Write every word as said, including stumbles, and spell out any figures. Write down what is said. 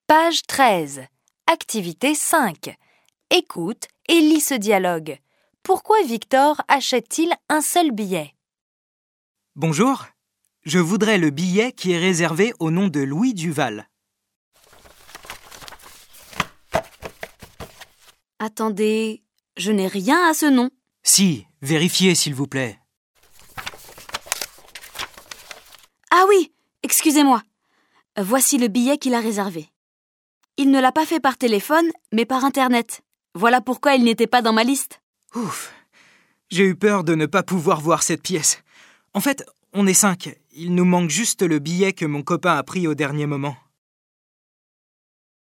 Page treize. Activité cinq. Écoute et lis ce dialogue. Pourquoi Victor achète-t-il un seul billet? Bonjour, je voudrais le billet qui est réservé au nom de Louis Duval. Attendez, je n'ai rien à ce nom. Si, vérifiez s'il vous plaît. Ah oui, excusez-moi. Voici le billet qu'il a réservé. Il ne l'a pas fait par téléphone, mais par Internet. Voilà pourquoi il n'était pas dans ma liste. Ouf, j'ai eu peur de ne pas pouvoir voir cette pièce. En fait, on est cinq. Il nous manque juste le billet que mon copain a pris au dernier moment.